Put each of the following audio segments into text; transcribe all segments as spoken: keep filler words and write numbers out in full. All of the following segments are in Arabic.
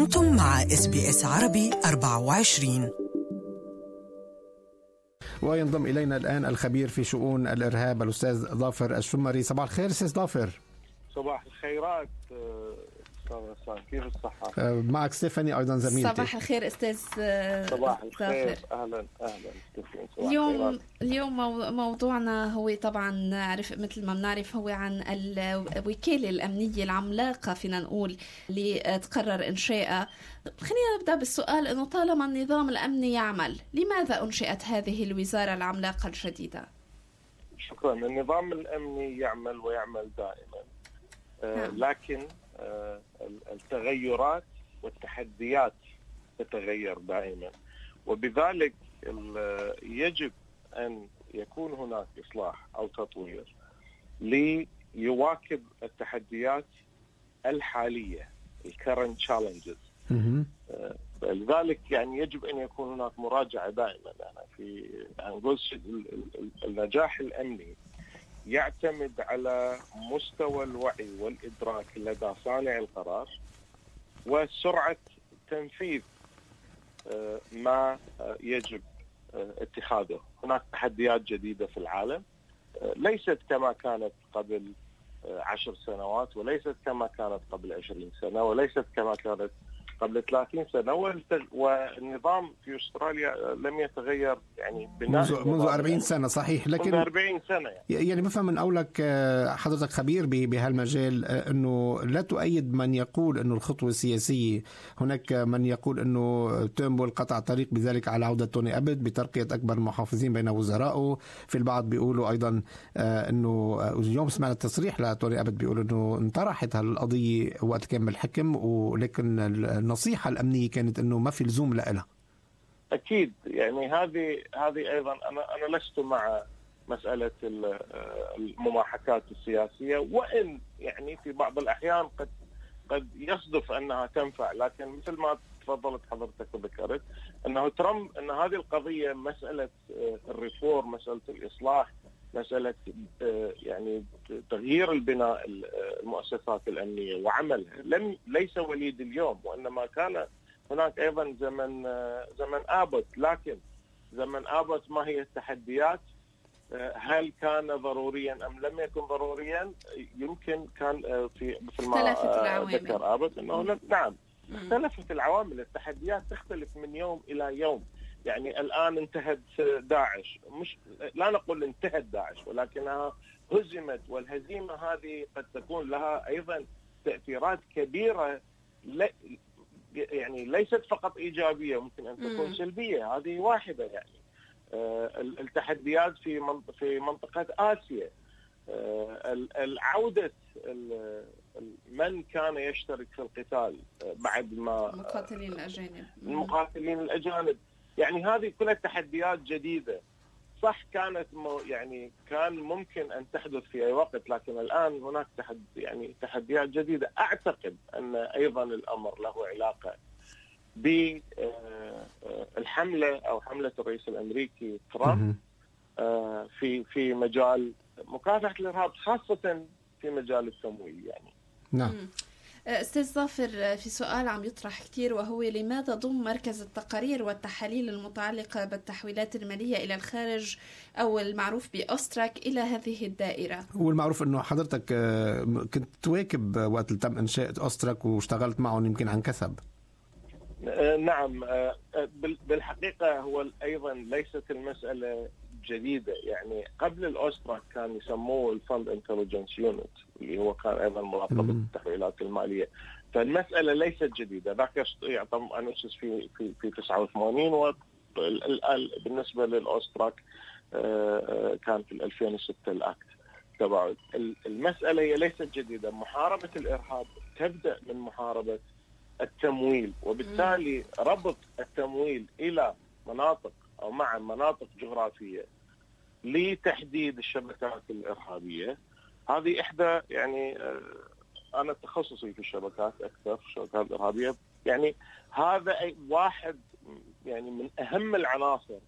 أنتم مع إس بي إس عربي أربعة وعشرين. وينضم إلينا الآن الخبير في شؤون الإرهاب الأستاذ ظافر الشمري. صباح الخير أستاذ ظافر. صباح الخيرات أستاذ، كيف الصحة؟ معك ستيفاني أيضا زميلتي. صباح الخير أستاذ صباح الخير. أهلا أهلا ستيفاني. اليوم اليوم موضوعنا هو طبعا نعرف مثل ما بنعرف هو عن الوكالة الأمنية العملاقة فينا نقول اللي تقرر إنشائها. خلينا نبدأ بالسؤال إنه طالما النظام الأمني يعمل، لماذا أنشئت هذه الوزارة العملاقة الجديدة؟ شكرا. النظام الأمني يعمل ويعمل دائما، آه لكن آه التغيرات والتحديات تتغير دائما، وبذلك يجب أن يكون هناك إصلاح أو تطوير ليواكب التحديات الحالية الكرنت تشالنجز. لذلك يعني يجب أن يكون هناك مراجعة دائما. أنا في نقول النجاح الأمني يعتمد على مستوى الوعي والإدراك لدى صانع القرار وسرعة تنفيذ ما يجب اتخاذه. هناك تحديات جديدة في العالم، ليست كما كانت قبل عشر سنوات، وليست كما كانت قبل عشرين سنة، وليست كما كانت قبل ثلاثين سنة، والنظام في أستراليا لم يتغير يعني منذ منذ أربعين سنة. صحيح، لكن منذ أربعين سنة يعني, يعني بفهم من أولك حضرتك خبير بهالمجال أنه لا تؤيد من يقول أنه الخطوة السياسية. هناك من يقول أنه تنبل قطع طريق بذلك على عودة توني أبد بترقية أكبر المحافظين بين وزرائه. في البعض بيقولوا أيضا أنه اليوم سمعنا التصريح لتوني أبد بيقول أنه انطرحت هالقضية وقت كان بالحكم، ولكن النصيحة الأمنية كانت أنه ما في لزوم لها. أكيد يعني هذه هذه أيضا أنا أنا لست مع مسألة المماحكات السياسية، وإن يعني في بعض الأحيان قد قد يصدف أنها تنفع، لكن مثل ما تفضلت حضرتك وذكرت أنه ترمب أن هذه القضية مسألة الريفورم، مسألة الإصلاح، مسألة يعني تغيير البناء المؤسسات الأمنية وعملها لم ليس وليد اليوم، وإنما كان هناك أيضا زمن زمن آبوت. لكن زمن آبوت ما هي التحديات؟ هل كان ضروريا أم لم يكن ضروريا؟ يمكن كان في مثل ما ذكر آبوت أنه نعم اختلفت العوامل. التحديات تختلف من يوم إلى يوم. يعني الآن انتهت داعش، مش لا نقول انتهت داعش، ولكنها هزمت، والهزيمة هذه قد تكون لها أيضا تأثيرات كبيرة، يعني ليست فقط إيجابية، ممكن أن تكون سلبية. هذه واحدة. يعني التحديات في في منطقة آسيا، العودة من كان يشترك في القتال بعد ما المقاتلين الأجانب المقاتلين الأجانب يعني هذه كلها تحديات جديدة. صح كانت يعني كان ممكن أن تحدث في أي وقت، لكن الآن هناك تحد يعني تحديات جديدة. أعتقد أن أيضا الأمر له علاقة بالحملة أو حملة الرئيس الأمريكي ترامب في في مجال مكافحة الإرهاب، خاصة في مجال التمويل. يعني نعم. أستاذ ظافر، في سؤال عم يطرح كتير، وهو لماذا ضم مركز التقارير والتحاليل المتعلقة بالتحويلات المالية إلى الخارج أو المعروف بأوستراك إلى هذه الدائرة؟ والمعروف أنه حضرتك كنت تواكب وقت تم إنشاء أوستراك واشتغلت معهم يمكن عن كسب. نعم، بالحقيقة هو أيضا ليست المسألة جديدة. يعني قبل الأوستراك كان يسموه الفند انتليجنس يونت، اللي هو كان أيضا مراقبة التحويلات المالية. فالمسألة ليست جديدة. ذاك يعتم أن أسس في في في تسعة وثمانين، وبالنسبة للأوستراك كان في ألفين وستة الأكت تبعه. المسألة هي ليست جديدة. محاربة الإرهاب تبدأ من محاربة التمويل، وبالتالي ربط التمويل إلى مناطق أو مع مناطق جغرافية لتحديد الشبكات الإرهابية. هذه إحدى يعني أنا تخصصي في الشبكات أكثر، في الشبكات الإرهابية. يعني هذا واحد يعني من أهم العناصر في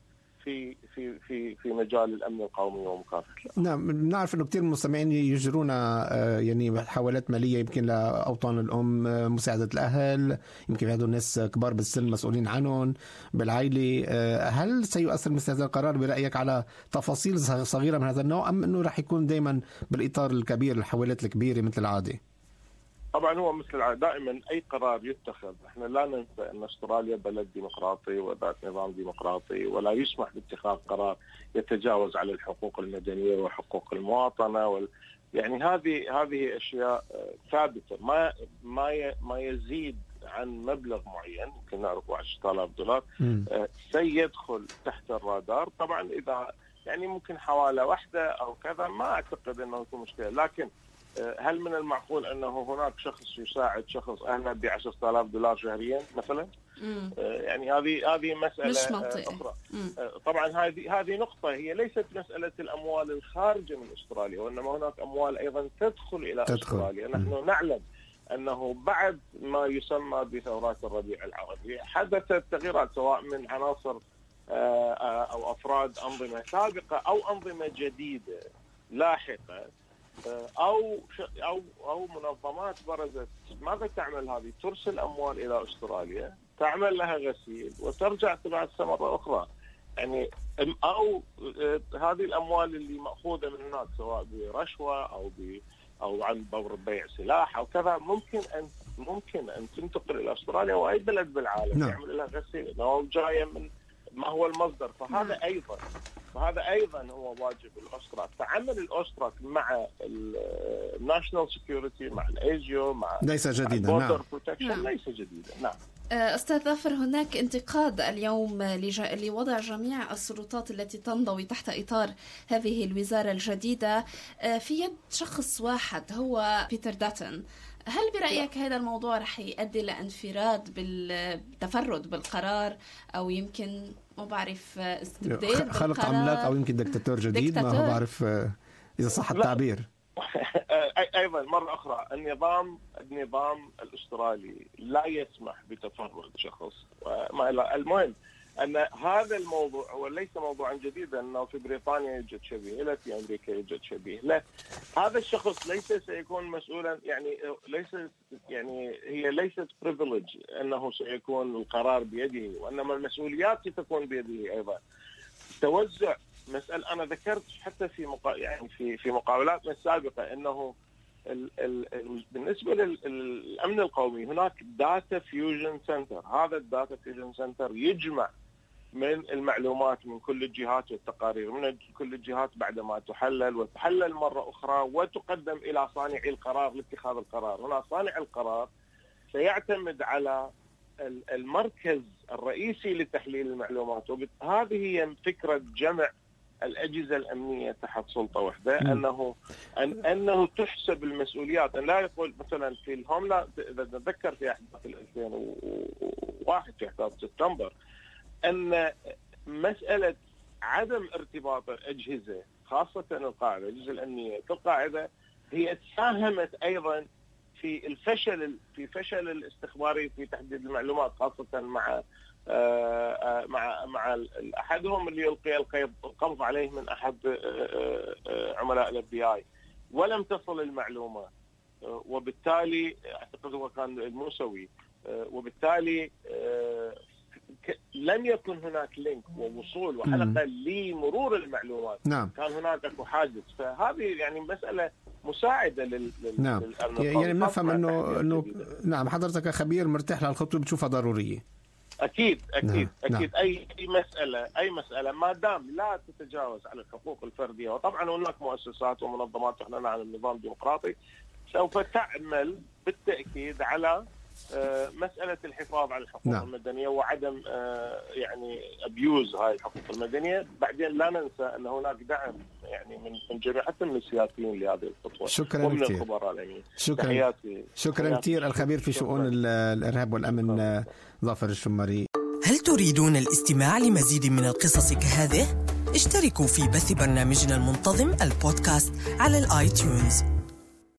في في في في مجال الامن القومي ومكافحه. نعم، نعرف انه كثير من المستمعين يجرون يعني حوالات ماليه يمكن لاوطان الام، مساعده الاهل، يمكن هذول الناس كبار بالسن مسؤولين عنهم بالعائله. هل سيؤثر مثل هذا القرار برايك على تفاصيل صغيره من هذا النوع، ام انه راح يكون دائما بالاطار الكبير، الحوالات الكبيره مثل العاده؟ طبعا هو مثل العاده دائما اي قرار يتخذ، احنا لا ننسى ان استراليا بلد ديمقراطي وذات نظام ديمقراطي، ولا يسمح باتخاذ قرار يتجاوز على الحقوق المدنيه وحقوق المواطنه وال... يعني هذه هذه اشياء ثابته، ما ما ما يزيد عن مبلغ معين، يمكن نعرف عشرة آلاف دولار سيدخل تحت الرادار. طبعا اذا يعني ممكن حواله واحده او كذا ما اعتقد انه يكون مشكله، لكن هل من المعقول انه هناك شخص يساعد شخص اهله ب عشرة آلاف دولار شهريا مثلا؟ مم. يعني هذه هذه مساله مش منطقي. اخرى. مم. طبعا هذه هذه نقطه، هي ليست مساله الاموال الخارجه من استراليا، وانما هناك اموال ايضا تدخل الى تدخل. استراليا. نحن مم. نعلم انه بعد ما يسمى بثورات الربيع العربي حدثت تغييرات، سواء من عناصر او افراد انظمه سابقه او انظمه جديده لاحقه، او او او منظمات برزت. ماذا تعمل هذه؟ ترسل اموال الى استراليا، تعمل لها غسيل وترجع تبعث مره اخرى. يعني او هذه الاموال اللي ماخوذه من هناك سواء برشوه او ب او عن دور بيع سلاح او كذا، ممكن ان ممكن ان تنتقل الى استراليا واي بلد بالعالم no. يعمل لها غسيل لو جايه من ما هو المصدر. فهذا no. ايضا فهذا ايضا هو واجب الاوستراك. تعامل الاوستراك مع الناشونال سكيورتي، مع الايجيو، مع ليس جديدا. نعم. نعم. ليس جديدا. نعم. أستاذ ظافر، هناك انتقاد اليوم لوضع جميع السلطات التي تنضوي تحت إطار هذه الوزارة الجديدة في يد شخص واحد هو بيتر داتن. هل برأيك هذا الموضوع رح يؤدي لانفراد بالتفرد بالقرار، أو يمكن ما بعرف استبداد خلق عملاق، أو يمكن دكتاتور جديد؟ ما هو بعرف إذا صح التعبير. ايضا مره اخرى النظام النظام الاسترالي لا يسمح بتفرد شخص. المهم ان هذا الموضوع هو ليس موضوعا جديدا، انه في بريطانيا يوجد شبيه له، في امريكا يوجد شبيه له. هذا الشخص ليس سيكون مسؤولا، يعني ليس يعني هي ليست بريفيليج انه سيكون القرار بيده، وانما المسؤوليات ستكون بيده ايضا. توزع مسألة أنا ذكرت حتى في مقا... يعني في في مقابلاتنا السابقة أنه ال... ال... ال... بالنسبة للأمن القومي هناك داتا فيوجن سنتر. هذا الداتا فيوجن سنتر يجمع من المعلومات من كل الجهات والتقارير من كل الجهات بعدما تحلل وتحلل مرة أخرى وتقدم إلى صانعي القرار لاتخاذ القرار. هنا صانع القرار سيعتمد على المركز الرئيسي لتحليل المعلومات، وهذه هي فكرة جمع الأجهزة الأمنية تحت سلطة واحدة. أنه أن أنه تحسب المسؤوليات، أن لا يقول مثلا في الهوملاند، إذا نتذكر في أحداث ألفين وواحد في أحداث سبتمبر، أن مسألة عدم ارتباط الأجهزة خاصة القاعدة الأجهزة الأمنية كالقاعدة هي ساهمت أيضا في الفشل في فشل الاستخباري في تحديد المعلومات، خاصة مع مع مع احدهم اللي يلقي القبض عليه من احد عملاء الاف بي اي ولم تصل المعلومه، وبالتالي اعتقد هو كان الموسوي، وبالتالي لم يكن هناك لينك ووصول وحلقه لمرور المعلومات. نعم. كان هناك اكو حاجز. فهذه يعني مساله مساعده لل نعم. يعني بنفهم انه انه نعم حضرتك خبير مرتاح للخطوه بتشوفها ضروريه. اكيد اكيد نعم. اكيد نعم. اي مساله اي مساله ما دام لا تتجاوز على الحقوق الفرديه، وطبعا هناك مؤسسات ومنظمات احنا نعلم النظام الديمقراطي سوف تعمل بالتاكيد على مساله الحفاظ على الحقوق نعم. المدنيه وعدم يعني ابيوز هاي الحقوق المدنيه. بعدين لا ننسى ان هناك دعم يعني من من جميع حتى من السياسيين لهذه الخطوه. شكرا ومن كثير. الخبراء العلميين. شكرا تحياتي. شكرا كثير الخبير في شؤون الارهاب والامن ظافر الشمري. هل تريدون الاستماع لمزيد من القصص كهذه؟ اشتركوا في بث برنامجنا المنتظم البودكاست على الآيتيونز.